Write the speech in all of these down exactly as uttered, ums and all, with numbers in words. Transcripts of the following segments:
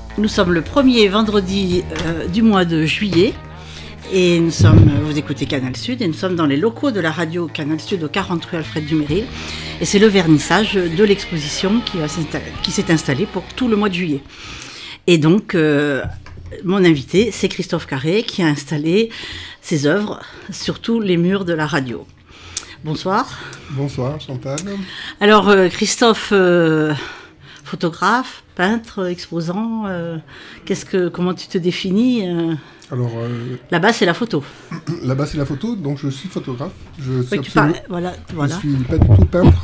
Nous sommes le premier vendredi euh, du mois de juillet et nous sommes, vous écoutez Canal Sud et nous sommes dans les locaux de la radio Canal Sud au quarante rue Alfred Duméry et c'est le vernissage de l'exposition qui, va qui s'est installée pour tout le mois de juillet. Et donc, euh, mon invité, c'est Christophe Carré qui a installé ses œuvres sur tous les murs de la radio. Bonsoir. Bonsoir Chantal. Alors euh, Christophe, euh, photographe, peintre, exposant, euh, qu'est-ce que, comment tu te définis euh... Alors, euh, là-bas c'est la photo. Là-bas c'est la photo, donc je suis photographe. Je suis oui, tu parles, voilà, voilà. Je suis pas du tout peintre.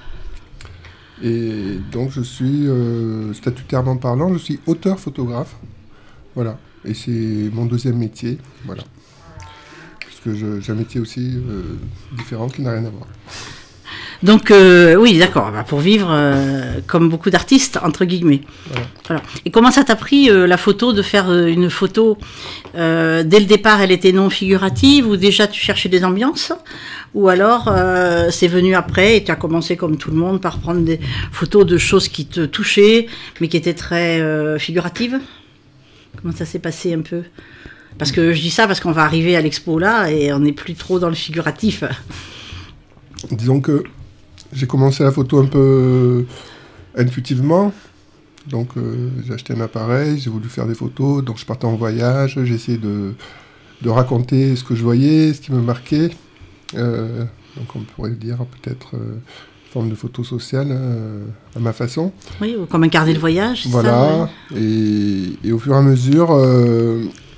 Et donc je suis, euh, statutairement parlant, je suis auteur photographe. Voilà. Et c'est mon deuxième métier. Voilà. Puisque je, j'ai un métier aussi euh, différent qui n'a rien à voir. Donc, euh, oui, d'accord, bah, pour vivre euh, comme beaucoup d'artistes, entre guillemets. Voilà. Voilà. Et comment ça t'a pris, euh, la photo, de faire euh, une photo euh, dès le départ, elle était non figurative, ou déjà tu cherchais des ambiances, ou alors euh, c'est venu après et tu as commencé comme tout le monde par prendre des photos de choses qui te touchaient, mais qui étaient très euh, figuratives? Comment ça s'est passé un peu? Parce que je dis ça parce qu'on va arriver à l'expo là et on n'est plus trop dans le figuratif. Disons que j'ai commencé la photo un peu intuitivement. Donc euh, j'ai acheté un appareil, j'ai voulu faire des photos, donc je partais en voyage, j'ai essayé de, de raconter ce que je voyais, ce qui me marquait. Euh, donc on pourrait dire peut-être euh, une forme de photo sociale euh, à ma façon. Oui, ou comme un carnet de voyage. Voilà, ça, ouais. et, et au fur et à mesure... Euh,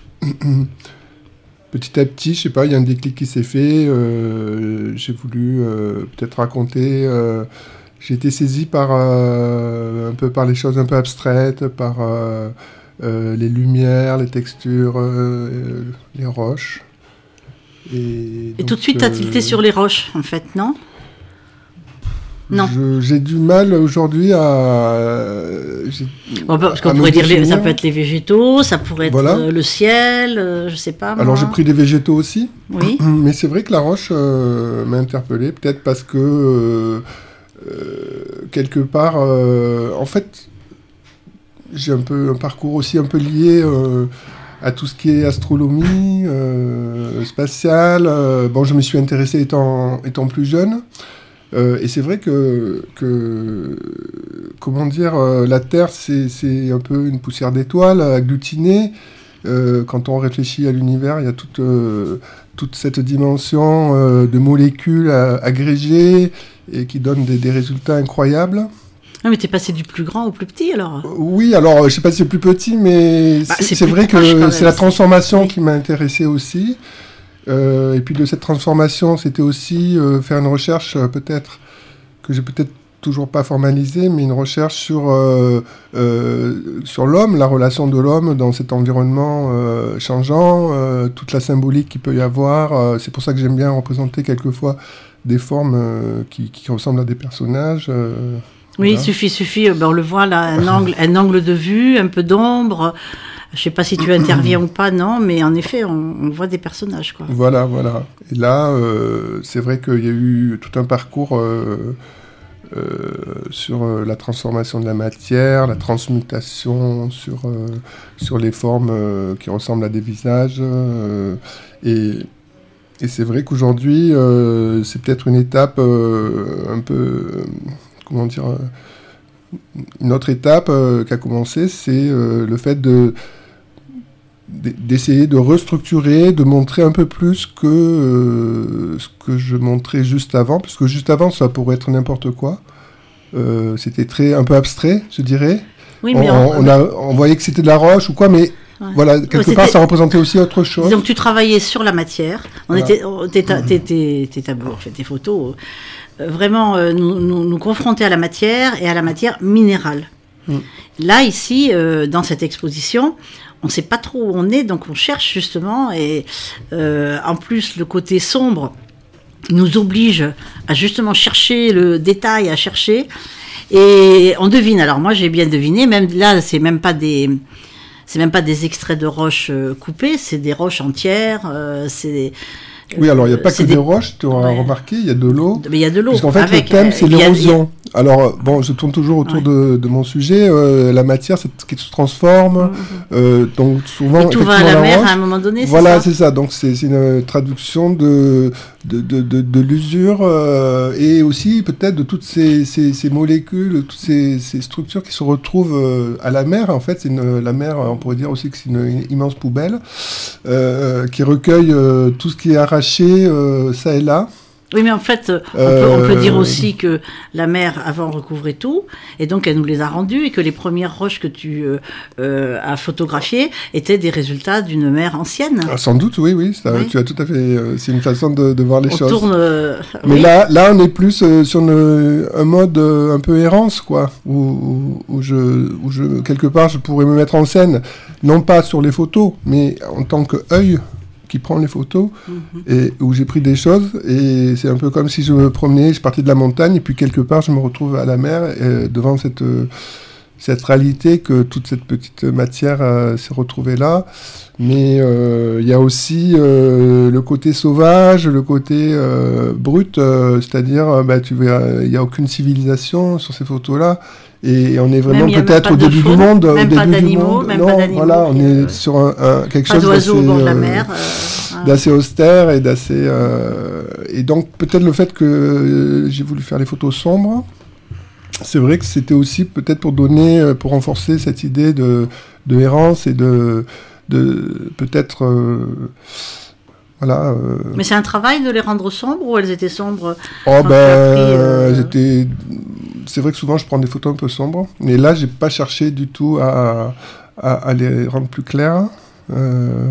petit à petit, je sais pas, il y a un déclic qui s'est fait. Euh, j'ai voulu euh, peut-être raconter. Euh, j'ai été saisi par euh, un peu par les choses un peu abstraites, par euh, euh, les lumières, les textures, euh, les roches. Et, et donc, tout de suite, t'as tilté euh, sur les roches, en fait, non? Non. Je, j'ai du mal aujourd'hui à. Bon, parce qu'on pourrait dire les, ça peut être les végétaux, ça pourrait être voilà. euh, le ciel, euh, je sais pas. Moi. Alors j'ai pris des végétaux aussi. Oui. Mais c'est vrai que la roche euh, m'a interpellé, peut-être parce que euh, euh, quelque part, euh, en fait, j'ai un peu un parcours aussi un peu lié euh, à tout ce qui est astronomie, euh, spatiale. Euh, bon, je me suis intéressé étant étant plus jeune. Euh, et c'est vrai que, que comment dire, euh, la Terre, c'est, c'est un peu une poussière d'étoiles agglutinée. Euh, quand on réfléchit à l'univers, il y a toute, euh, toute cette dimension euh, de molécules euh, agrégées et qui donnent des, des résultats incroyables. Ah, mais t'es passé du plus grand au plus petit, alors? euh, Oui, alors, je ne sais pas si c'est plus petit, mais bah, c'est, c'est, c'est vrai que c'est la transformation oui. qui m'a intéressé aussi. Euh, et puis de cette transformation, c'était aussi euh, faire une recherche, euh, peut-être, que j'ai peut-être toujours pas formalisée, mais une recherche sur, euh, euh, sur l'homme, la relation de l'homme dans cet environnement euh, changeant, euh, toute la symbolique qu'il peut y avoir. Euh, c'est pour ça que j'aime bien représenter quelquefois des formes euh, qui, qui ressemblent à des personnages. Euh, oui, voilà. il suffit, suffit ben on le voit là, un angle, un angle de vue, un peu d'ombre. Je ne sais pas si tu interviens ou pas, non, mais en effet, on, on voit des personnages, quoi. Voilà, voilà. Et là, euh, c'est vrai qu'il y a eu tout un parcours euh, euh, sur euh, la transformation de la matière, la transmutation, sur, euh, sur les formes euh, qui ressemblent à des visages. Euh, et, et c'est vrai qu'aujourd'hui, euh, c'est peut-être une étape euh, un peu, euh, comment dire, euh, une autre étape euh, qui a commencé, c'est euh, le fait de d'essayer de restructurer, de montrer un peu plus que euh, ce que je montrais juste avant, parce que juste avant, ça pourrait être n'importe quoi. Euh, c'était très, un peu abstrait, je dirais. Oui, mais on, on, on, a, on voyait que c'était de la roche ou quoi, mais ouais. voilà, quelque ouais, part, ça représentait aussi autre chose. Donc, tu travaillais sur la matière. On voilà. était, t'es, t'es, t'es, t'es tableaux, en fait, tes photos, euh, vraiment euh, nous, nous, nous confronter à la matière et à la matière minérale. Mm. Là, ici, euh, dans cette exposition, on ne sait pas trop où on est, donc on cherche justement, et euh, en plus, le côté sombre nous oblige à justement chercher le détail, à chercher, et on devine. Alors moi, j'ai bien deviné, même là, c'est même pas des... C'est même pas des extraits de roches euh, coupées, c'est des roches entières, euh, c'est, Oui, alors il n'y a pas que des... des roches, tu auras ouais. remarqué, il y a de l'eau. Mais il y a de l'eau. Puisqu'en fait, avec, le thème, c'est l'érosion. A... Alors, bon, je tourne toujours autour ouais. de, de mon sujet. Euh, la matière, c'est ce qui se transforme. Mmh. Euh, donc, souvent. Et tout va à la, la mer roche, à un moment donné, c'est voilà, ça. Voilà, c'est ça. Donc, c'est, c'est une traduction de, de, de, de, de l'usure euh, et aussi peut-être de toutes ces, ces, ces molécules, toutes ces, ces structures qui se retrouvent euh, à la mer. En fait, c'est une, la mer, on pourrait dire aussi que c'est une, une immense poubelle euh, qui recueille euh, tout ce qui est arraché euh, ça et là. Oui, mais en fait, on, euh... peut, on peut dire aussi que la mer, avant, recouvrait tout, et donc elle nous les a rendus, et que les premières roches que tu euh, euh, as photographiées étaient des résultats d'une mer ancienne. Ah, sans doute, oui, oui, ça, oui. Tu as tout à fait... Euh, c'est une façon de, de voir les on choses. Tourne, euh, mais oui. là, là, on est plus euh, sur une, un mode euh, un peu errance, quoi, où, où, où, je, où je, quelque part, je pourrais me mettre en scène, non pas sur les photos, mais en tant qu'œil qui prend les photos, mm-hmm. et où j'ai pris des choses, et c'est un peu comme si je me promenais, je partais de la montagne, et puis quelque part je me retrouve à la mer, et devant cette, cette réalité que toute cette petite matière euh, s'est retrouvée là. Mais il euh, y a aussi euh, le côté sauvage, le côté euh, brut, euh, c'est-à-dire, bah, tu vois, il n'y a aucune civilisation sur ces photos-là. Et on est vraiment même, peut-être au début faune, du monde. Même au pas début d'animaux, du monde. même non, pas d'animaux. Voilà, on est euh, sur un, un, quelque pas chose d'oiseaux d'assez, au bord de la euh, mer. Euh, d'assez austère et d'assez... Euh, et donc, peut-être le fait que j'ai voulu faire les photos sombres, c'est vrai que c'était aussi peut-être pour donner, pour renforcer cette idée de, de errance et de, de peut-être... Euh, Voilà, euh... Mais c'est un travail de les rendre sombres ou elles étaient sombres? Oh ben, euh... j'étais... c'est vrai que souvent je prends des photos un peu sombres, mais là j'ai pas cherché du tout à, à, à les rendre plus claires. Euh...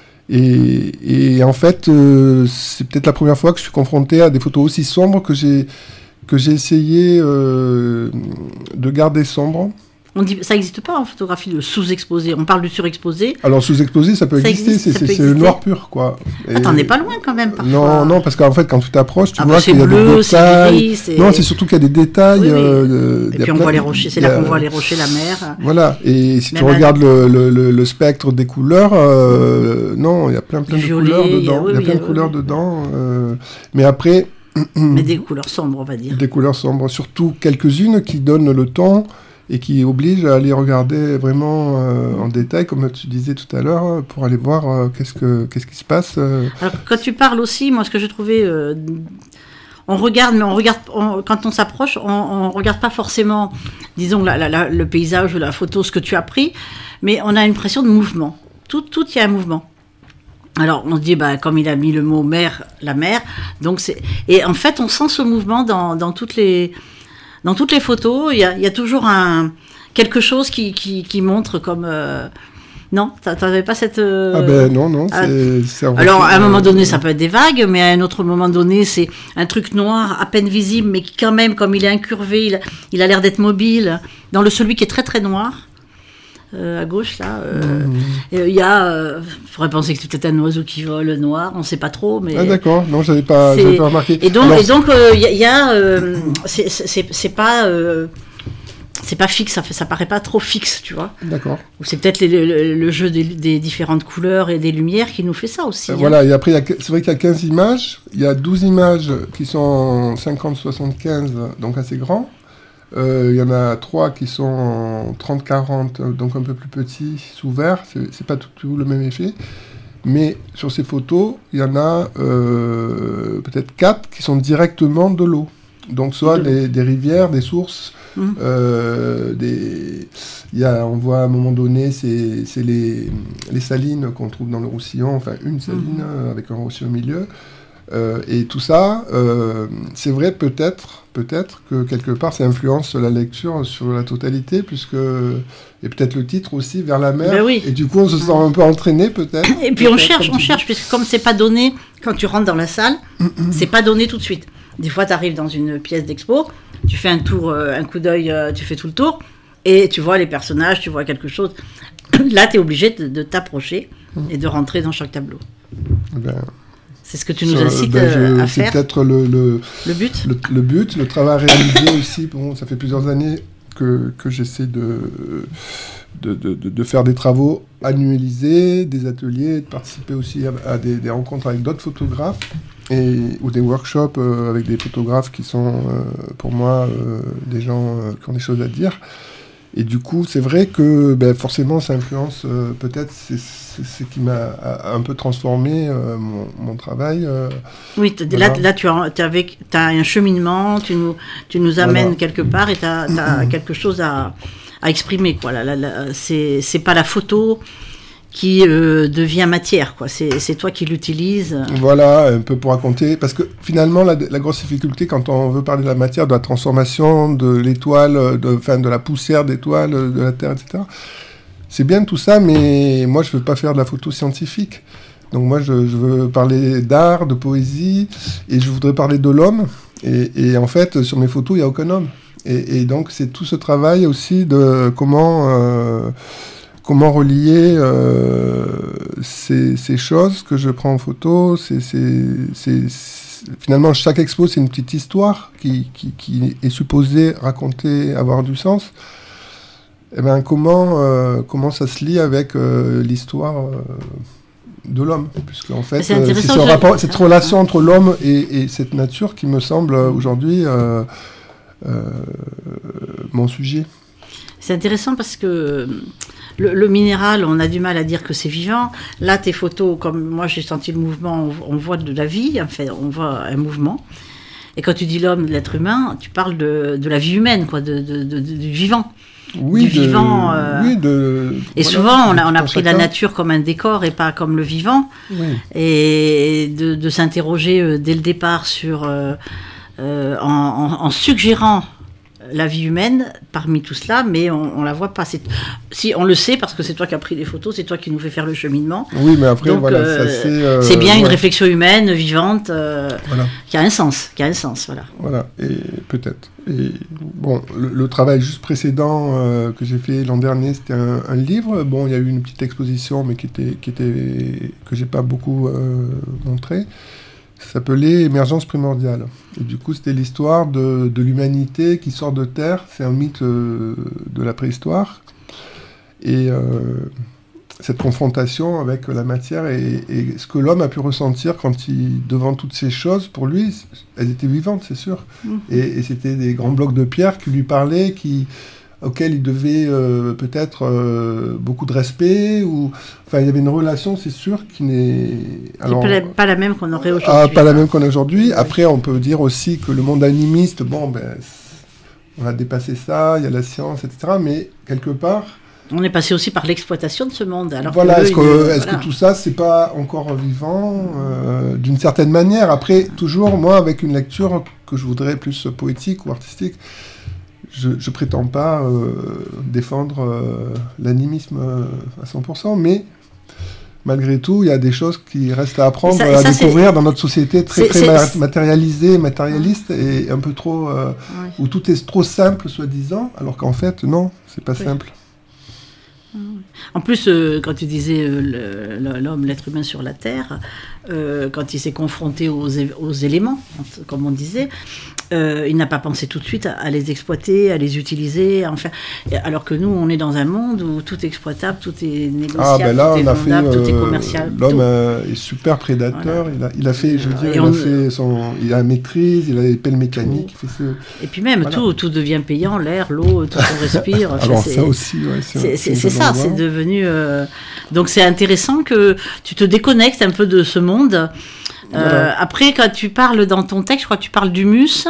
Et, et en fait, euh, c'est peut-être la première fois que je suis confronté à des photos aussi sombres que j'ai, que j'ai essayé euh, de garder sombres. On dit, ça n'existe pas en photographie de sous-exposé, on parle du surexposé. Alors sous-exposé, ça peut ça exister, existe, c'est, ça c'est, peut c'est le noir pur, quoi. Et... Ah, t'en es pas loin quand même, parfois. Non, non, parce qu'en fait, quand tu t'approches, tu ah vois bah qu'il y a bleu, des détails. C'est gris, c'est... Non, c'est surtout qu'il y a des détails. Oui, oui. Euh, et puis on voit les rochers, c'est là qu'on voit les rochers, la mer. Voilà, et si Même tu regardes le, le, le, le spectre des couleurs, euh, non, il y a plein, plein de violet, couleurs dedans. Oui, il y a oui, plein il y a, de couleurs oui. dedans. Euh, mais après... Mais des couleurs sombres, on va dire. Des couleurs sombres, surtout quelques-unes qui donnent le ton et qui obligent à aller regarder vraiment euh, en détail, comme tu disais tout à l'heure, pour aller voir euh, qu'est-ce, que, qu'est-ce qui se passe. Euh... Alors, quand tu parles aussi, moi, ce que j'ai trouvé... Euh, on regarde, mais on regarde, on, quand on s'approche, on ne regarde pas forcément, disons, la, la, la, le paysage ou la photo, ce que tu as pris, mais on a une impression de mouvement. Tout, tout, il y a un mouvement. Alors, on se dit, bah, comme il a mis le mot mer, la mer, donc c'est... Et en fait, on sent ce mouvement dans, dans toutes les... Dans toutes les photos, il y a, y a toujours un, quelque chose qui, qui, qui montre comme... Euh... Non, tu n'avais pas cette... Euh... Ah ben non, non. Ah. C'est, c'est Alors, à un moment donné, ça peut être des vagues, mais à un autre moment donné, c'est un truc noir, à peine visible, mais qui quand même, comme il est incurvé, il, il a l'air d'être mobile. Dans le celui qui est très très noir, euh, à gauche, là, il euh, mmh. y a... Euh, il faudrait penser que c'est peut-être un oiseau qui vole noir, on ne sait pas trop, mais... Ah d'accord, non, je n'avais pas, pas remarqué. Et donc, il Alors, et donc, euh, y a... Y a euh, c'est, c'est, c'est pas... Euh, c'est pas fixe, ça, fait, ça paraît pas trop fixe, tu vois. D'accord. Ou c'est peut-être les, le, le jeu des, des différentes couleurs et des lumières qui nous fait ça aussi. Euh, hein. Voilà, et après, y a, c'est vrai qu'il y a quinze images, il y a douze images qui sont cinquante soixante-quinze, donc assez grands. Il euh, y en a trois qui sont trente quarante, donc un peu plus petits, sous vert, c'est, c'est pas tout, tout le même effet. Mais sur ces photos, il y en a euh, peut-être quatre qui sont directement de l'eau. Donc soit de des, des rivières, des sources, mmh. euh, des... Il y a, on voit à un moment donné, c'est, c'est les, les salines qu'on trouve dans le Roussillon, enfin une saline mmh. avec un rocher au milieu. Euh, et tout ça, euh, c'est vrai peut-être, peut-être que quelque part ça influence la lecture sur la totalité, puisque et peut-être le titre aussi vers la mer. Ben oui. Et du coup on se sent un peu entraîné peut-être. Et puis peut-être, on cherche, on dis. cherche, puisque comme c'est pas donné quand tu rentres dans la salle, mmh. c'est pas donné tout de suite. Des fois tu arrives dans une pièce d'expo, tu fais un tour, euh, un coup d'œil, euh, tu fais tout le tour, et tu vois les personnages, tu vois quelque chose. Là tu es obligé de, de t'approcher mmh. et de rentrer dans chaque tableau. Ben... C'est ce que tu nous incites ben je, à c'est faire. C'est peut-être le, le, le but. Le, le but, le travail réalisé aussi. Bon, ça fait plusieurs années que, que j'essaie de, de, de, de, de faire des travaux annualisés, des ateliers, de participer aussi à, à des, des rencontres avec d'autres photographes, et, ou des workshops euh, avec des photographes qui sont, euh, pour moi, euh, des gens euh, qui ont des choses à dire. Et du coup, c'est vrai que ben, forcément, ça influence, euh, peut-être, c'est ce qui m'a un peu transformé euh, mon, mon travail. Euh, oui, voilà. là, là, tu as, avec, t'as un cheminement, tu nous, tu nous amènes voilà. quelque part et tu as quelque chose à, à exprimer. Quoi. Là, là, là, c'est, c'est pas la photo qui euh, devient matière, quoi. C'est, c'est toi qui l'utilises. Voilà, un peu pour raconter, parce que finalement, la, la grosse difficulté, quand on veut parler de la matière, de la transformation, de l'étoile, de, enfin, de la poussière d'étoile, de la Terre, et cetera, c'est bien tout ça, mais moi, je ne veux pas faire de la photo scientifique. Donc moi, je, je veux parler d'art, de poésie, et je voudrais parler de l'homme, et, et en fait, sur mes photos, il n'y a aucun homme. Et, et donc, c'est tout ce travail aussi de comment... Euh, Comment relier euh, ces, ces choses que je prends en photo. C'est, c'est, c'est, c'est, finalement, chaque expo, c'est une petite histoire qui, qui, qui est supposée raconter, avoir du sens. Et ben, comment, euh, comment ça se lie avec euh, l'histoire euh, de l'homme, puisque en fait, c'est, euh, c'est ce rapport, cette relation entre l'homme et, et cette nature qui me semble aujourd'hui euh, euh, mon sujet. C'est intéressant parce que le, le minéral, on a du mal à dire que c'est vivant. Là, tes photos, comme moi j'ai senti le mouvement, on, on voit de la vie, en fait, on voit un mouvement. Et quand tu dis l'homme, l'être humain, tu parles de, de la vie humaine, quoi, de, de, de, de, du vivant. Oui, du de, vivant. Euh, oui, de, et voilà, souvent, on a, on a pris chacun. la nature comme un décor et pas comme le vivant. Oui. Et de, de s'interroger euh, dès le départ sur, euh, euh, en, en, en suggérant la vie humaine parmi tout cela, mais on, on la voit pas. C'est, si on le sait parce que c'est toi qui as pris les photos, c'est toi qui nous fais faire le cheminement. Oui, mais après, donc, voilà, euh, ça c'est. Euh, c'est bien ouais. une réflexion humaine, vivante, euh, voilà. qui a un sens, qui a un sens, voilà. Voilà, et peut-être. Et bon, le, le travail juste précédent euh, que j'ai fait l'an dernier, c'était un, un livre. Bon, il y a eu une petite exposition, mais qui était, qui était que j'ai pas beaucoup euh, montré. Ça s'appelait Émergence primordiale. Et du coup, c'était l'histoire de, de l'humanité qui sort de Terre. C'est un mythe euh, de la préhistoire. Et euh, cette confrontation avec la matière et, et ce que l'homme a pu ressentir quand il, devant toutes ces choses, pour lui, elles étaient vivantes, c'est sûr. Mmh. Et, et c'était des grands blocs de pierre qui lui parlaient, qui... auquel il devait euh, peut-être euh, beaucoup de respect, ou enfin il y avait une relation, c'est sûr, qui n'est alors pas la, pas la même qu'on aurait aujourd'hui. Ah, pas la même qu'on a aujourd'hui. Après, on peut dire aussi que le monde animiste, bon, ben, on a dépassé ça, il y a la science, et cetera. Mais quelque part, on est passé aussi par l'exploitation de ce monde. Alors voilà, que est-ce, que, euh, est-ce voilà. que tout ça, c'est pas encore vivant euh, d'une certaine manière. Après, toujours moi, avec une lecture que je voudrais plus poétique ou artistique. Je ne prétends pas euh, défendre euh, l'animisme euh, à cent pour cent, mais malgré tout, il y a des choses qui restent à apprendre, ça, à ça, découvrir dans notre société très, c'est, très c'est, ma- matérialisée, matérialiste, ouais. Et un peu trop... Euh, ouais. Où tout est trop simple, soi-disant, alors qu'en fait, non, c'est pas ouais. simple. En plus, euh, quand tu disais euh, le, l'homme, l'être humain sur la Terre, euh, quand il s'est confronté aux, aux éléments, comme on disait, euh, il n'a pas pensé tout de suite à, à les exploiter, à les utiliser, enfin, alors que nous, on est dans un monde où tout est exploitable, tout est négociable, ah, ben là, tout est on a vendable, fait, tout est euh, commercial. L'homme euh, est super prédateur, voilà. il, a, il a fait, je veux dire, il, on, a fait son, il a maîtrise, il a les pelles mécaniques. Il fait ce... Et puis même, voilà. tout, tout devient payant, l'air, l'eau, tout qu'on respire. Alors c'est, ça aussi, ouais, c'est, c'est, c'est, c'est ça, c'est devenu... Euh... Donc c'est intéressant que tu te déconnectes un peu de ce monde. Euh, voilà. Après, quand tu parles dans ton texte, je crois que tu parles d'humus.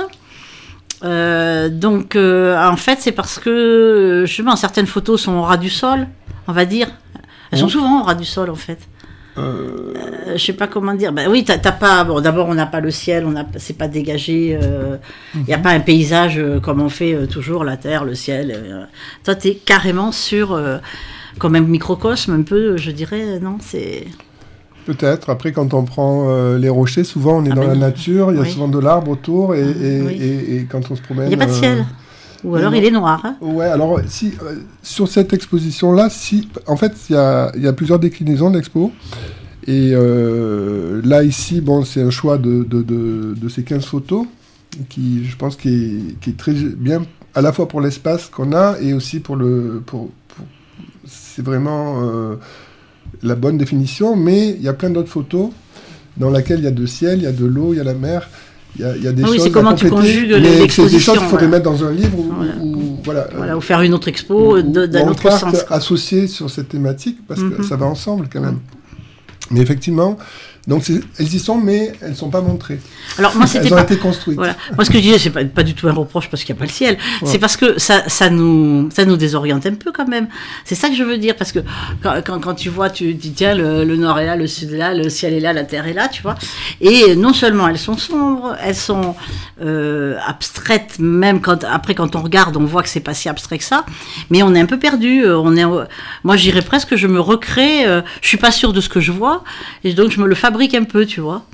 Euh, donc, euh, en fait, c'est parce que, justement, certaines photos sont au ras du sol, on va dire. Elles sont souvent au ras du sol, en fait. Euh... Euh, je sais pas comment dire. Ben oui, t'as, t'as pas. Bon, d'abord, on n'a pas le ciel, on a, c'est pas dégagé. Il euh, n'y a pas un paysage euh, comme on fait euh, toujours, la terre, le ciel. Euh. Toi, t'es carrément sur, euh, comme un microcosme, un peu, je dirais. Non, c'est. Peut-être. Après, quand on prend euh, les rochers, souvent on est ah dans ben, la nature, il y a oui. souvent de l'arbre autour, et, et, oui. et, et quand on se promène... Il n'y a pas de ciel. Euh, Ou alors non. il est noir. Hein. Ouais, alors si, euh, sur cette exposition-là, si, en fait, il y a, y a plusieurs déclinaisons de l'expo. Et euh, là, ici, bon, c'est un choix de, de, de, de ces quinze photos, qui, je pense, qui est, qui est très bien, à la fois pour l'espace qu'on a, et aussi pour le... Pour, c'est vraiment euh, la bonne définition, mais il y a plein d'autres photos dans lesquelles il y a de ciel, il y a de l'eau, il y a la mer, il y a, il y a des ah oui, choses c'est comment à compléter, tu conjugues mais l'exposition. c'est des choses qu'il faudrait voilà. mettre dans un livre ou voilà. Ou, voilà, voilà, euh, ou faire une autre expo ou, d'un ou autre en sens. carte associée sur cette thématique, parce Mm-hmm. que ça va ensemble quand même. Mais effectivement, donc c'est, elles y sont, mais elles ne sont pas montrées. Alors moi, c'était elles ont pas... été construites. Voilà. Moi, ce que je disais, c'est pas, pas du tout un reproche parce qu'il n'y a pas le ciel. Ouais. C'est parce que ça, ça, nous, ça nous désoriente un peu quand même. C'est ça que je veux dire. Parce que quand, quand, quand tu vois, tu dis, tiens, le, le nord est là, le sud est là, le ciel est là, la terre est là, tu vois. Et non seulement elles sont sombres, elles sont euh, abstraites, même quand, après, quand on regarde, on voit que c'est pas si abstrait que ça. Mais on est un peu perdu. On est, moi, j'irais presque, je me recrée. Euh, je suis pas sûre de ce que je vois. Et donc, je me le fabrique un peu, tu vois.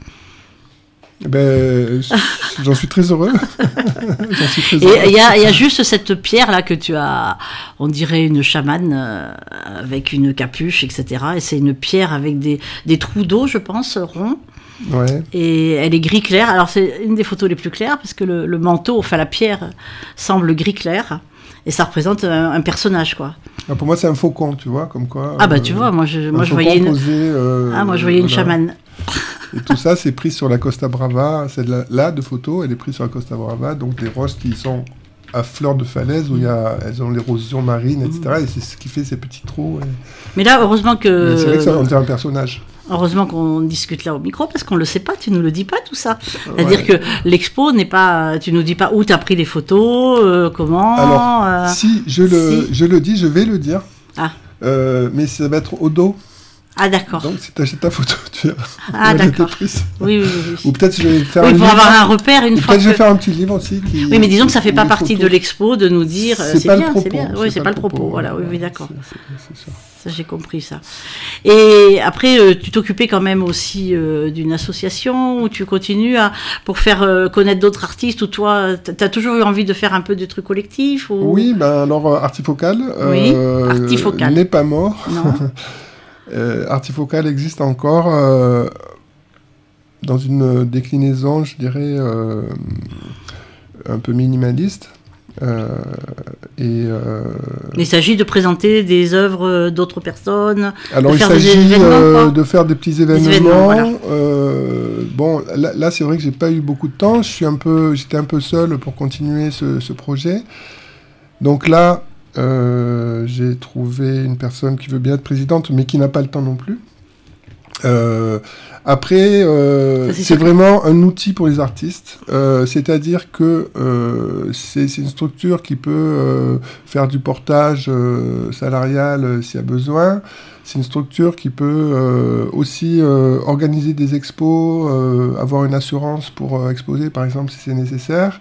Ben, j'en suis très heureux. j'en suis très heureux. Et il y a, y a juste cette pierre-là que tu as, on dirait une chamane euh, avec une capuche, et cetera. Et c'est une pierre avec des, des trous d'eau, je pense, ronds. Ouais. Et elle est gris clair. Alors, c'est une des photos les plus claires parce que le, le manteau, enfin la pierre, semble gris clair. Et ça représente un, un personnage, quoi. Ah, pour moi, c'est un faucon, tu vois, comme quoi. Ah, bah, euh, tu vois, moi, je, moi, je faucon voyais une. Posé, euh, ah, moi, je voyais une voilà. chamane. Et tout ça, c'est pris sur la Costa Brava. Celle-là là, de photo, elle est prise sur la Costa Brava. Donc, des roches qui sont à fleur de falaise, où il y a, elles ont l'érosion marine, et cetera. Et c'est ce qui fait ces petits trous. Et... Mais là, heureusement que. Mais c'est vrai que ça, on dirait un personnage. Heureusement qu'on discute là au micro, parce qu'on ne le sait pas, tu ne nous le dis pas tout ça. C'est-à-dire Ouais. que l'expo n'est pas... Tu ne nous dis pas où tu as pris les photos, euh, comment... Alors, euh, si, je le, si. je le dis, je vais le dire. Ah, Euh, mais ça va être au dos. ah d'accord. Donc, si tu achètes ta photo, tu verras. Ah, où elle a été d'accord. prise. Oui, oui, oui. Ou oui. peut-être je vais faire Oui, un pour livre. avoir un repère une Ou fois peut-être je vais que... faire un petit livre aussi. Qui, Oui, mais disons que ça ne fait où pas les partie photos- de l'expo de nous dire... euh, C'est C'est pas bien, le propos. c'est bien. Oui, c'est pas le propos. Voilà, oui, oui, d'accord. C'est- c'est- c'est ça. Ça, j'ai compris ça. Et après, euh, tu t'occupais quand même aussi euh, d'une association où tu continues à, pour faire euh, connaître d'autres artistes, ou toi, tu as toujours eu envie de faire un peu de trucs collectifs ou... Oui, ben alors euh, Artifocal Oui, euh, Artifocal. n'est pas mort. Non. euh, Artifocal existe encore euh, dans une déclinaison, je dirais, euh, un peu minimaliste. Euh, et euh, Il s'agit de présenter des œuvres d'autres personnes. alors de il faire des s'agit événements, euh, quoi. de faire des petits événements. événements, voilà. euh, bon, là, là, c'est vrai que j'ai pas eu beaucoup de temps. Je suis un peu, j'étais un peu seul pour continuer ce, ce projet. Donc là, euh, j'ai trouvé une personne qui veut bien être présidente, mais qui n'a pas le temps non plus. Euh, après, euh, Ça, c'est c'est sûr. vraiment un outil pour les artistes. Euh, c'est-à-dire que euh, c'est, c'est une structure qui peut euh, faire du portage euh, salarial euh, s'il y a besoin. C'est une structure qui peut euh, aussi euh, organiser des expos, euh, avoir une assurance pour euh, exposer, par exemple, si c'est nécessaire.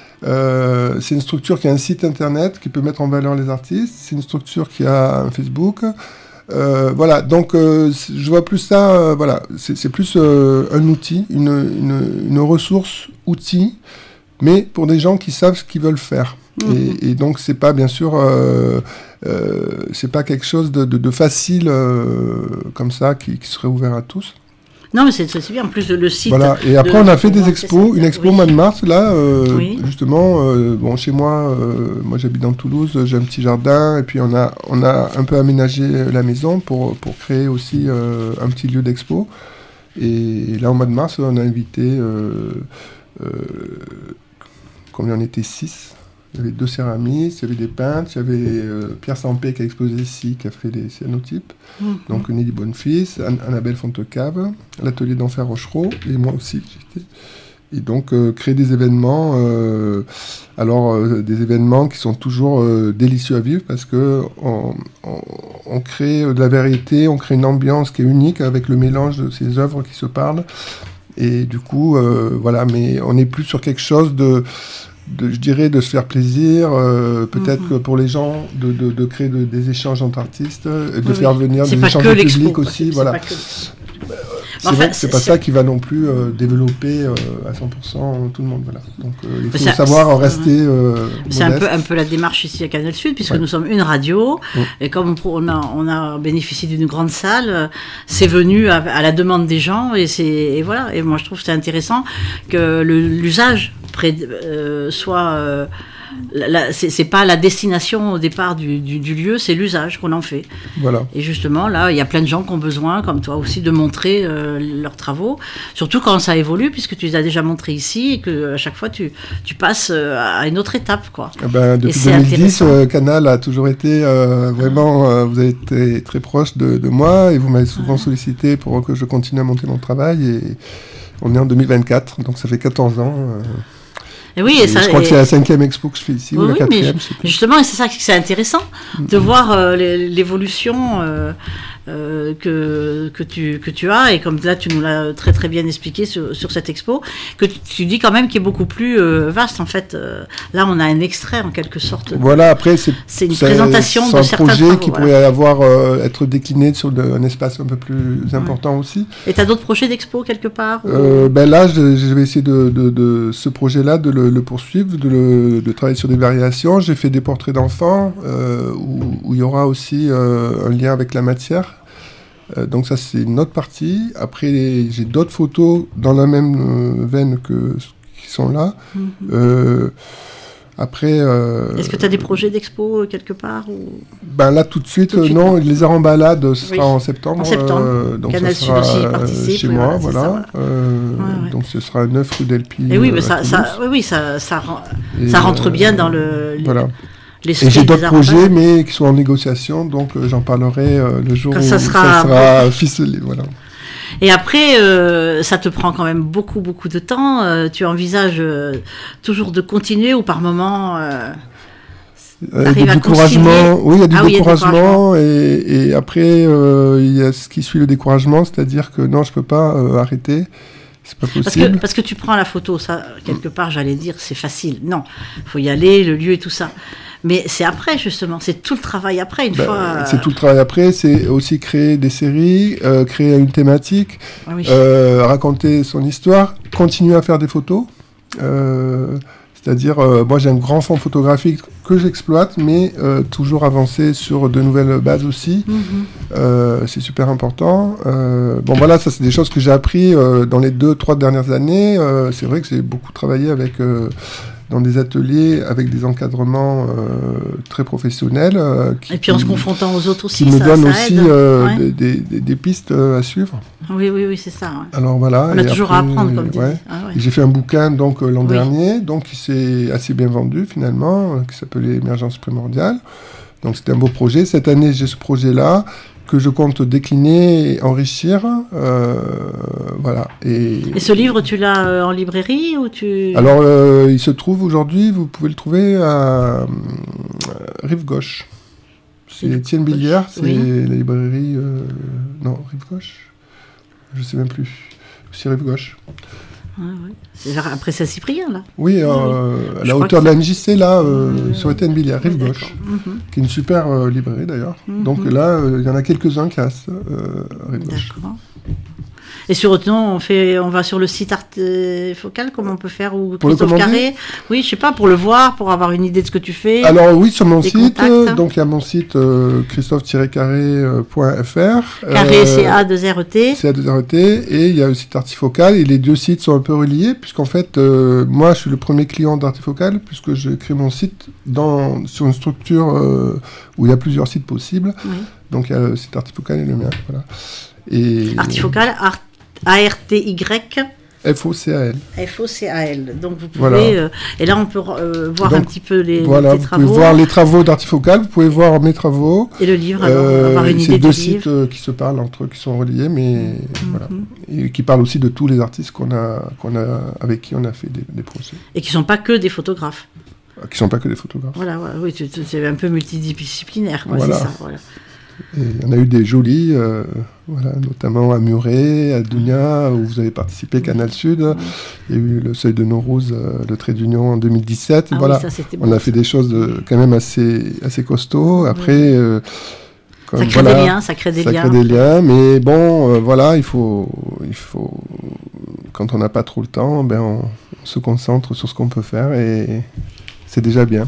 Euh, c'est une structure qui a un site internet qui peut mettre en valeur les artistes. C'est une structure qui a un Facebook. Euh, voilà, donc euh, je vois plus ça, euh, voilà, c'est, c'est plus euh, un outil, une, une, une ressource outil, mais pour des gens qui savent ce qu'ils veulent faire. Mmh. Et, et donc c'est pas bien sûr, euh, euh, c'est pas quelque chose de, de, de facile euh, comme ça qui, qui serait ouvert à tous. Non, mais c'est, c'est bien. En plus, le site. Voilà. Et après, de, on a fait de des expos. Une expo oui. au mois de mars, là, euh, Oui. justement. Euh, bon, chez moi, euh, moi j'habite dans Toulouse, j'ai un petit jardin, et puis on a, on a un peu aménagé la maison pour, pour créer aussi euh, un petit lieu d'expo. Et là, au mois de mars, on a invité, euh, euh, combien on était, six. Il y avait deux céramistes, il y avait des peintres, il y avait euh, Pierre Sampé qui a exposé ici, qui a fait les cyanotypes, mmh. donc Nelly Bonnefils, Ann- Annabelle Fontecave, l'atelier d'Enfer Rochereau, et moi aussi. J'étais. Et donc euh, créer des événements, euh, alors euh, des événements qui sont toujours euh, délicieux à vivre parce que on, on, on crée de la vérité, on crée une ambiance qui est unique avec le mélange de ces œuvres qui se parlent. Et du coup, euh, voilà, mais on n'est plus sur quelque chose de... De, je dirais de se faire plaisir, euh, peut-être mm-hmm. que pour les gens, de, de, de créer de, des échanges entre artistes, de oui, faire oui. venir c'est des échanges publics aussi. C'est voilà. Pas que... C'est enfin, vrai que c'est, c'est pas ça qui va non plus euh, développer euh, à cent pour cent tout le monde. Voilà. Donc euh, il faut ça, savoir en rester euh, C'est un peu, un peu la démarche ici à Canal Sud, puisque ouais. nous sommes une radio, mmh. et comme on a, on a bénéficié d'une grande salle, c'est venu à, à la demande des gens, et, c'est, et voilà. Et moi je trouve que c'est intéressant que le, l'usage près, euh, soit... Euh, la, la, c'est, c'est pas la destination au départ du, du, du lieu, c'est l'usage qu'on en fait. Voilà. Et justement, là, il y a plein de gens qui ont besoin, comme toi aussi, de montrer euh, leurs travaux, surtout quand ça évolue, puisque tu les as déjà montrés ici, et qu'à chaque fois, tu, tu passes euh, à une autre étape, quoi. Eh ben, depuis deux mille dix, euh, Canal a toujours été euh, vraiment, euh, vous avez été très proche de, de moi, et vous m'avez souvent ouais. sollicité pour que je continue à monter mon travail, et on est en deux mille vingt-quatre, donc ça fait quatorze ans. Euh, et oui, et et ça, je crois et... que c'est la cinquième expo que je fais ici, oui, ou la oui, quatrième. Mais justement, et c'est ça que c'est intéressant, mm-hmm. de voir euh, l'évolution euh, euh, que, que, tu, que tu as, et comme là tu nous l'as très très bien expliqué sur, sur cette expo, que tu, tu dis quand même qui est beaucoup plus euh, vaste en fait. Euh, là, on a un extrait en quelque sorte. Voilà, après c'est, c'est une c'est, présentation c'est de certains travaux. C'est un projet qui voilà. pourrait avoir, euh, être décliné sur de, un espace un peu plus important ouais. aussi. Et tu as d'autres projets d'expo quelque part ou... euh, ben Là, je, je vais essayer de, de, de ce projet-là, de le, le poursuivre, de, le, de travailler sur des variations. J'ai fait des portraits d'enfants euh, où, où il y aura aussi euh, un lien avec la matière. Euh, donc ça, c'est une autre partie. Après, j'ai d'autres photos dans la même euh, veine que qui sont là. Mm-hmm. Euh, après... Euh, Est-ce que tu as des projets d'expo quelque part ou... Ben là, tout de suite, tout de suite euh, non. Les Arts en balade, ce sera oui. en septembre. En septembre. Euh, donc Canal ça sera Sud aussi participe. chez oui, moi, voilà. voilà. Ça, voilà. Euh, ouais, ouais. Donc ce sera neuf rue Delpy. Et oui, mais ça, ça, oui, oui, ça, ça, Et ça rentre euh, bien dans le... Voilà. Et j'ai d'autres projets, mais qui sont en négociation, donc euh, j'en parlerai euh, le jour quand où ça sera, ça sera ficelé. Voilà. Et après, euh, ça te prend quand même beaucoup, beaucoup de temps. Euh, tu envisages euh, toujours de continuer ou par moment euh, euh, Il y a du découragement. Oui, il y a du ah, découragement. Oui, et, et après, euh, il y a ce qui suit le découragement, c'est-à-dire que non, je ne peux pas euh, arrêter. C'est pas possible. Parce que, parce que tu prends la photo, ça, quelque part, j'allais dire, c'est facile. Non, il faut y aller, le lieu et tout ça. Mais c'est après, justement, c'est tout le travail après, une ben, fois... C'est tout le travail après, c'est aussi créer des séries, euh, créer une thématique, ah oui. euh, raconter son histoire, continuer à faire des photos. Euh, c'est-à-dire, euh, moi j'ai un grand fond photographique que j'exploite, mais euh, toujours avancer sur de nouvelles bases aussi. Mm-hmm. Euh, c'est super important. Euh, bon voilà, ça c'est des choses que j'ai appris euh, dans les deux, trois dernières années. Euh, c'est vrai que j'ai beaucoup travaillé avec... Euh, dans des ateliers avec des encadrements euh, très professionnels. Euh, qui, et puis en se confrontant aux autres aussi, qui ça, me donnent ça aussi aide. Euh, ouais. des, des, des pistes euh, à suivre. Oui, oui, oui, c'est ça. Ouais. Alors voilà. On a toujours après, à apprendre, comme tu ouais. dis. Ah, ouais. J'ai fait un bouquin donc, euh, l'an oui. dernier, donc, qui s'est assez bien vendu finalement, euh, qui s'appelait Émergence primordiale. Donc c'était un beau projet. Cette année, j'ai ce projet-là que je compte décliner et enrichir. Euh, voilà. Et, et ce livre, tu l'as euh, en librairie ou tu... Alors, euh, il se trouve aujourd'hui, vous pouvez le trouver à euh, Rive Gauche. C'est Étienne Billière, c'est oui. la librairie... Euh, non, Rive Gauche je ne sais même plus. C'est Rive Gauche. Ah, ouais. C'est après Saint-Cyprien, là. Oui, euh, oui. à la hauteur de la N J C, là, euh, euh, sur Étienne Billière, Rive oui, Gauche, mm-hmm. qui est une super euh, librairie, d'ailleurs. Mm-hmm. Donc là, il euh, y en a quelques-uns qui restent euh, à Rive Gauche. D'accord. Et sur autant, on fait, on va sur le site Artefocal, comment on peut faire, ou pour Christophe Carré. Oui, je sais pas, pour le voir, pour avoir une idée de ce que tu fais. Alors oui, sur mon site, euh, donc il y a mon site euh, christophe tiret carré point f r. Carré, euh, c'est A deux R E T. C'est A deux R E T, et il y a le site Artefocal, et les deux sites sont un peu reliés, puisqu'en fait, euh, moi je suis le premier client d'Artefocal, puisque je crée mon site dans, sur une structure euh, où il y a plusieurs sites possibles. Oui. Donc il y a le site Artefocal et le mien, voilà. Et Artefocal, Art A R T Y F O C A L. F O C A L. Donc vous pouvez... Voilà. Euh, et là, on peut euh, voir Donc, un petit peu les, voilà, les vous travaux. Vous pouvez voir les travaux d'Artefocal, vous pouvez voir mes travaux. Et le livre, alors, euh, avoir une idée du livre. C'est deux sites euh, qui se parlent entre eux, qui sont reliés, mais mm-hmm. voilà. Et qui parlent aussi de tous les artistes qu'on a, qu'on a, avec qui on a fait des, des projets. Et qui ne sont pas que des photographes. Qui ne sont pas que des photographes. Voilà, voilà oui, c'est un peu multidisciplinaire, quoi, voilà. c'est ça, voilà. Et on a eu des jolis, euh, voilà, notamment à Muret, à Dounia, où vous avez participé, Canal Sud. Mmh. Il y a eu le Seuil de Norouz, euh, le Trait d'Union en deux mille dix-sept. Ah voilà. Oui, ça, on bon, a fait des choses de, quand même assez, assez costauds. Après, mmh. euh, comme, ça crée voilà, des liens, ça crée des ça liens. Crée des liens, mais bon, euh, voilà, il faut, il faut, quand on n'a pas trop le temps, ben on, on se concentre sur ce qu'on peut faire et c'est déjà bien.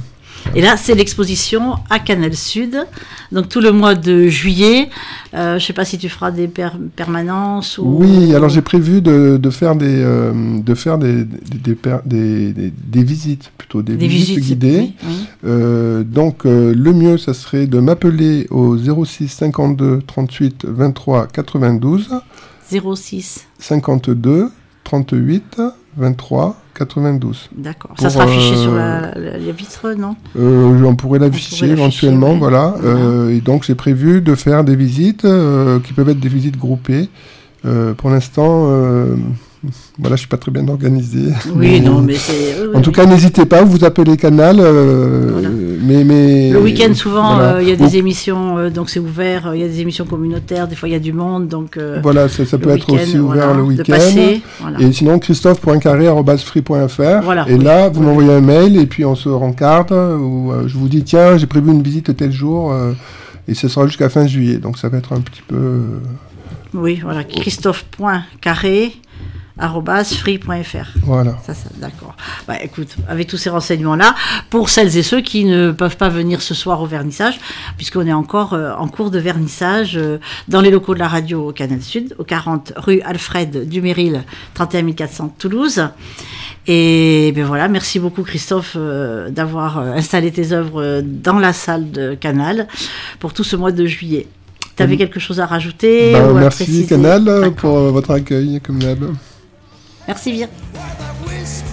Et là, c'est l'exposition à Canal Sud. Donc, tout le mois de juillet. Euh, je ne sais pas si tu feras des per- permanences ou... Oui, alors j'ai prévu de, de faire des, euh, de faire des, des, des, per- des, des, des visites, plutôt des, des visites, visites guidées. Oui, oui. Euh, donc, euh, le mieux, ça serait de m'appeler au zéro six cinquante-deux trente-huit vingt-trois quatre-vingt-douze. zéro six cinquante-deux trente-huit vingt-trois quatre-vingt-douze. D'accord. Pour, Ça sera affiché euh, sur la, la, la vitre, non euh, On pourrait l'afficher éventuellement, ouais. voilà. voilà. Euh, et donc, j'ai prévu de faire des visites euh, qui peuvent être des visites groupées. Euh, pour l'instant, euh, voilà, je suis pas très bien organisé. Oui, mais, non, mais c'est... Oui, en oui, tout oui. cas, n'hésitez pas, vous appelez Canal. Euh, Voilà. mais, mais, le week-end, souvent, il voilà. euh, y a des Ou, émissions, euh, donc c'est ouvert, il euh, y a des émissions communautaires, des fois il y a du monde, donc... Euh, voilà, ça, ça peut être aussi ouvert voilà, le week-end. Passer, voilà. Et sinon, christophe point carré arobase free point f r. Voilà, et oui, là, vous oui. m'envoyez un mail et puis on se rencarde. Ou euh, je vous dis, tiens, j'ai prévu une visite tel jour. Euh, et ce sera jusqu'à fin juillet. Donc ça va être un petit peu... Euh, oui, voilà, christophe point carré arobase free point f r. Voilà. Ça, ça, d'accord. Bah, écoute, avec tous ces renseignements-là, pour celles et ceux qui ne peuvent pas venir ce soir au vernissage, puisqu'on est encore euh, en cours de vernissage euh, dans les locaux de la radio au Canal Sud, au quarante rue Alfred Duméril, trente et un mille quatre cents Toulouse. Et ben voilà, merci beaucoup Christophe euh, d'avoir euh, installé tes œuvres euh, dans la salle de Canal pour tout ce mois de juillet. Tu avais mmh. quelque chose à rajouter bah, ou à merci préciser? Canal D'accord. pour votre accueil, comme d'hab. Merci bien.